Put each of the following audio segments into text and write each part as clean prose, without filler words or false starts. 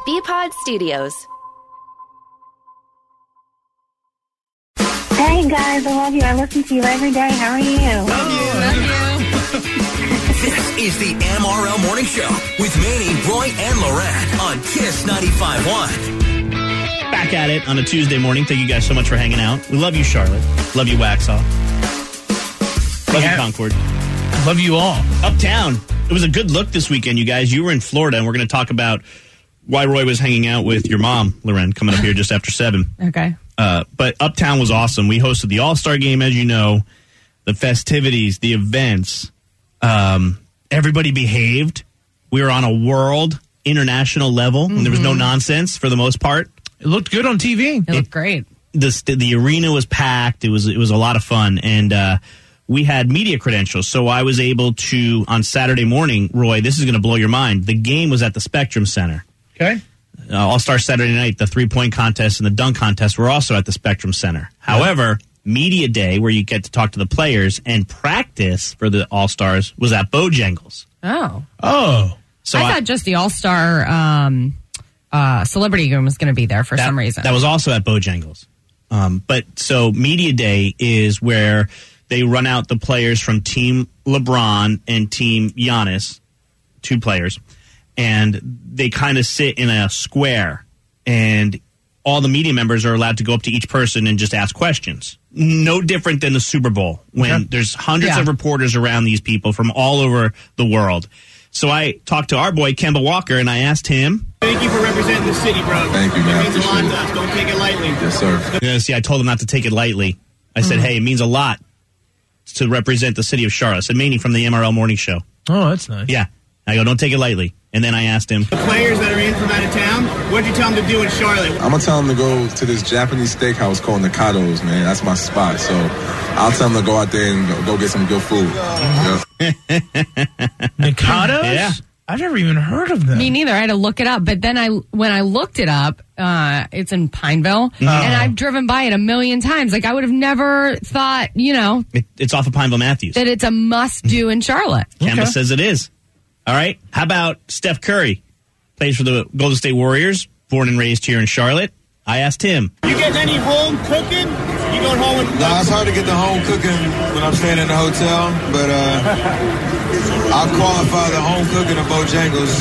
BPod Studios. Hey guys, I love you. I listen to you every day. How are you? Love you. This is the MRL Morning Show with Manny, Roy, and Loren on Kiss 95.1. Back at it on a Tuesday morning. Thank you guys so much for hanging out. We love you, Charlotte. Love you, Waxhaw. Love you, Concord. Love you all. Uptown. It was a good look this weekend, you guys. You were in Florida, and we're going to talk about why Roy was hanging out with your mom, Loren, coming up here just after 7. Okay. But Uptown was awesome. We hosted the All-Star Game, as you know, the festivities, the events. Everybody behaved. We were on a world, international level, and there was no nonsense for the most part. It looked good on TV. It looked great. The arena was packed. It was a lot of fun, and we had media credentials, so I was able to, on Saturday morning, Roy, this is going to blow your mind, the game was at the Spectrum Center. Okay. All-Star Saturday night, the three-point contest and the dunk contest were also at the Spectrum Center. However, Media Day, where you get to talk to the players, and practice for the All-Stars was at Bojangles. Oh. So I thought just the All-Star Celebrity Game was going to be there for some reason. That was also at Bojangles. But so Media Day is where they run out the players from Team LeBron and Team Giannis, 2 players, and they kind of sit in a square, and all the media members are allowed to go up to each person and just ask questions. No different than the Super Bowl when there's hundreds of reporters around these people from all over the world. So I talked to our boy, Kemba Walker, and I asked him. Thank you for representing the city, bro. Thank you, man. It means a lot to us. Don't take it lightly. Yes, sir. See, I told him not to take it lightly. I said, hey, it means a lot to represent the city of Charlotte. I said, Manny from the MRL Morning Show. Oh, that's nice. Yeah. I go, don't take it lightly. And then I asked him, The players that are in from out of town, what'd you tell them to do in Charlotte? I'm going to tell them to go to this Japanese steakhouse called Nakado's, man. That's my spot. So I'll tell them to go out there and go get some good food. Nakado's? Yeah. I've never even heard of them. Me neither. I had to look it up. But then when I looked it up, it's in Pineville, and I've driven by it a million times. Like, I would have never thought, it's off of Pineville Matthews. that it's a must-do in Charlotte. Kemba says it is. All right. How about Steph Curry? Plays for the Golden State Warriors, born and raised here in Charlotte. I asked him. You getting any home cooking? You going home with... No, it's hard to get the home cooking when I'm staying in the hotel, but I'll qualify the home cooking at Bojangles.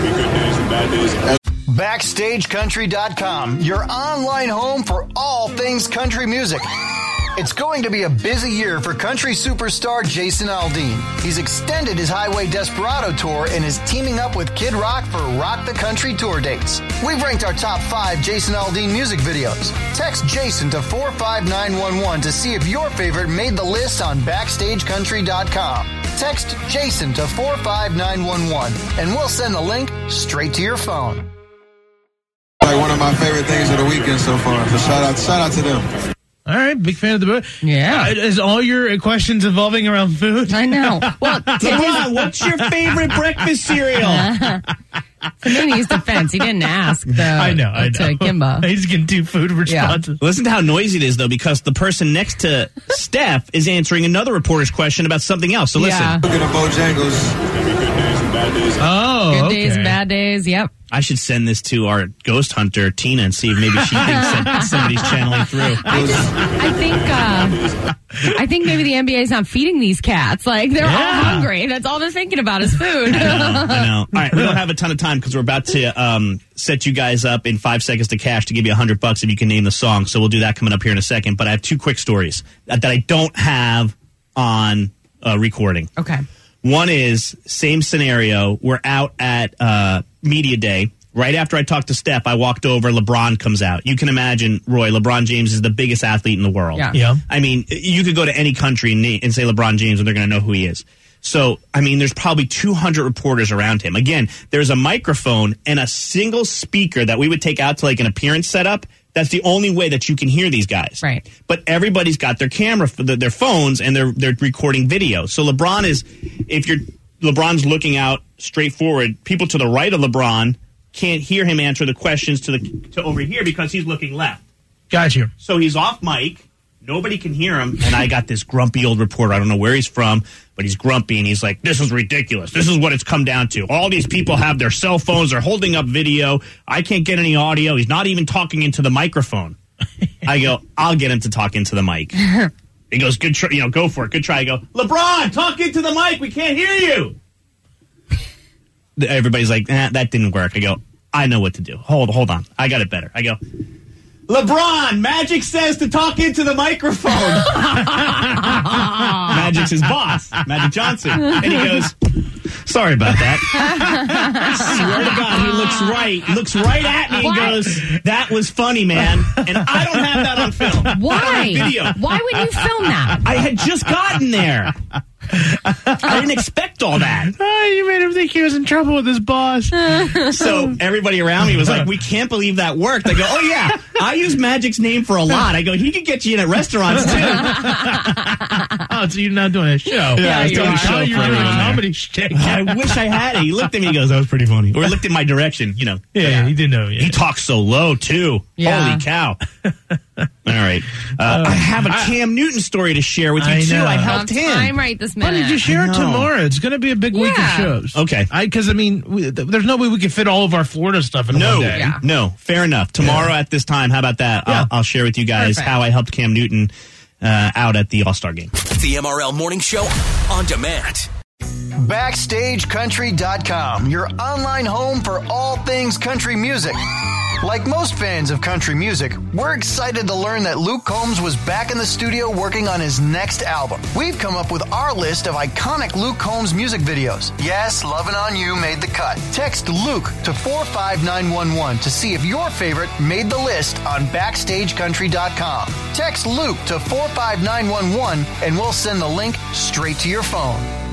BackstageCountry.com, your online home for all things country music. It's going to be a busy year for country superstar Jason Aldean. He's extended his Highway Desperado tour and is teaming up with Kid Rock for Rock the Country tour dates. We've ranked our top 5 Jason Aldean music videos. Text Jason to 45911 to see if your favorite made the list on BackstageCountry.com. Text Jason to 45911 and we'll send the link straight to your phone. Like one of my favorite things of the weekend so far. So shout out to them. All right, big fan of the book. Yeah. Is all your questions evolving around food? I know. Well, LeBron, what's your favorite breakfast cereal? to Manny's defense, he didn't ask, though. I know. To Kimba. He's getting 2 food responses. Listen to how noisy it is, though, because the person next to Steph is answering another reporter's question about something else. So listen. Yeah. Looking at Bojangles. Oh, Good okay. days, bad days. Yep. I should send this to our ghost hunter, Tina, and see if maybe she thinks that somebody's channeling through. I think maybe the NBA is not feeding these cats. Like, they're all hungry. That's all they're thinking about is food. I know. All right, we don't have a ton of time because we're about to set you guys up in 5 seconds to cash to give you $100 if you can name the song. So we'll do that coming up here in a second. But I have 2 quick stories that I don't have on recording. Okay. One is, same scenario. We're out at Media Day. Right after I talked to Steph, I walked over. LeBron comes out. You can imagine, Roy, LeBron James is the biggest athlete in the world. Yeah. I mean, you could go to any country and say LeBron James, and they're going to know who he is. So, I mean, there's probably 200 reporters around him. Again, there's a microphone and a single speaker that we would take out to like an appearance setup. That's the only way that you can hear these guys. Right. But everybody's got their camera, their phones, and they're recording video. So LeBron's looking out straight forward. People to the right of LeBron can't hear him answer the questions to over here because he's looking left. Got you. So he's off mic. Nobody can hear him. And I got this grumpy old reporter. I don't know where he's from, but he's grumpy. And he's like, this is ridiculous. This is what it's come down to. All these people have their cell phones. They're holding up video. I can't get any audio. He's not even talking into the microphone. I go, I'll get him to talk into the mic. He goes, good try, go for it. Good try. I go, LeBron, talk into the mic. We can't hear you. Everybody's like, that didn't work. I go, I know what to do. Hold on. I got it better. I go, LeBron, Magic says to talk into the microphone. Magic's his boss, Magic Johnson. And he goes, sorry about that. Swear to God, he looks right at me and goes, that was funny, man. And I don't have that on film. Why? Video. Why would you film that? I had just gotten there. I didn't expect all that. Oh, you made him think he was in trouble with his boss. So everybody around me was like, we can't believe that worked. I go, oh yeah, I use Magic's name for a lot. I go, he could get you in at restaurants too. Oh, so you're not doing a show. Yeah, I was doing a show you're for doing a everyone there. comedy shtick. I wish I had it. He looked at me and goes, that was pretty funny. Or he looked in my direction, Yeah, he did know. Yeah. He talks so low too. Yeah. Holy cow. All right. I have a Cam Newton story to share with you too. know. I helped him. Time right this minute. Why did you share it tomorrow? It's going to be a big week of Yeah. shows. Okay. Because, there's no way we can fit all of our Florida stuff in one day. Yeah. No, fair enough. Tomorrow at this time, how about that? Yeah. I'll share with you guys Perfect. how I helped Cam Newton out at the All-Star game. The MRL Morning Show on demand. BackstageCountry.com, your online home for all things country music. Like most fans of country music, we're excited to learn that Luke Combs was back in the studio working on his next album. We've come up with our list of iconic Luke Combs music videos. Yes, Lovin' On You made the cut. Text Luke to 45911 to see if your favorite made the list on BackstageCountry.com. Text Luke to 45911 and we'll send the link straight to your phone.